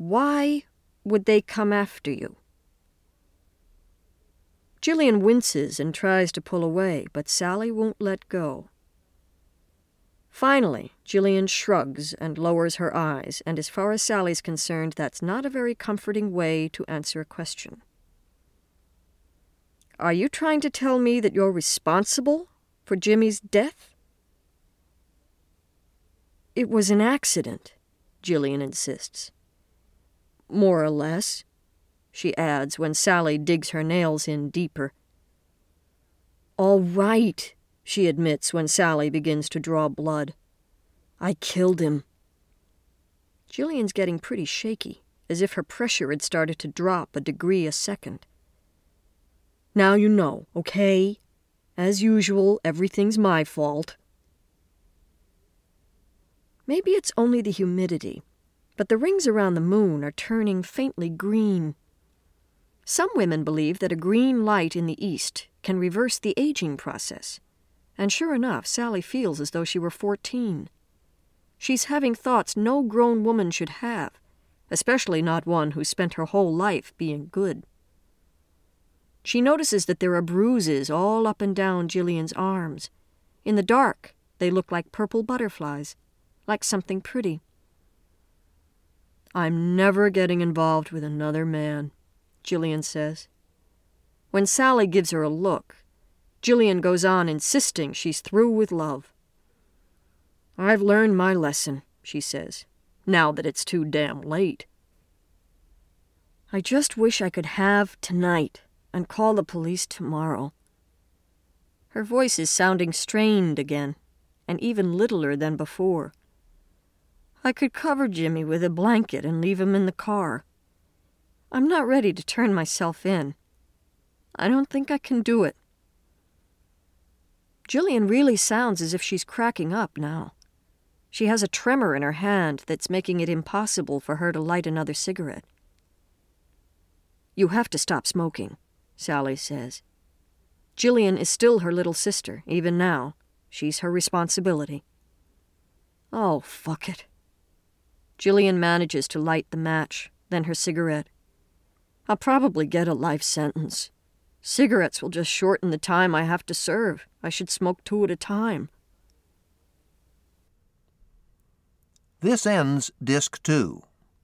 Why would they come after you? Jillian winces and tries to pull away, but Sally won't let go. Finally, Jillian shrugs and lowers her eyes, and as far as Sally's concerned, that's not a very comforting way to answer a question. Are you trying to tell me that you're responsible for Jimmy's death? It was an accident, Jillian insists. More or less, she adds when Sally digs her nails in deeper. All right, she admits when Sally begins to draw blood. I killed him. Jillian's getting pretty shaky, as if her pressure had started to drop a degree a second. Now you know, okay? As usual, everything's my fault. Maybe it's only the humidity, but the rings around the moon are turning faintly green. Some women believe that a green light in the east can reverse the aging process. And sure enough, Sally feels as though she were 14. She's having thoughts no grown woman should have, especially not one who spent her whole life being good. She notices that there are bruises all up and down Jillian's arms. In the dark, they look like purple butterflies, like something pretty. I'm never getting involved with another man, Jillian says. When Sally gives her a look, Jillian goes on insisting she's through with love. I've learned my lesson, she says, now that it's too damn late. I just wish I could have tonight and call the police tomorrow. Her voice is sounding strained again, and even littler than before. I could cover Jimmy with a blanket and leave him in the car. I'm not ready to turn myself in. I don't think I can do it. Jillian really sounds as if she's cracking up now. She has a tremor in her hand that's making it impossible for her to light another cigarette. You have to stop smoking, Sally says. Jillian is still her little sister, even now. She's her responsibility. Oh, fuck it. Jillian manages to light the match, then her cigarette. I'll probably get a life sentence. Cigarettes will just shorten the time I have to serve. I should smoke 2 at a time. This ends Disc 2.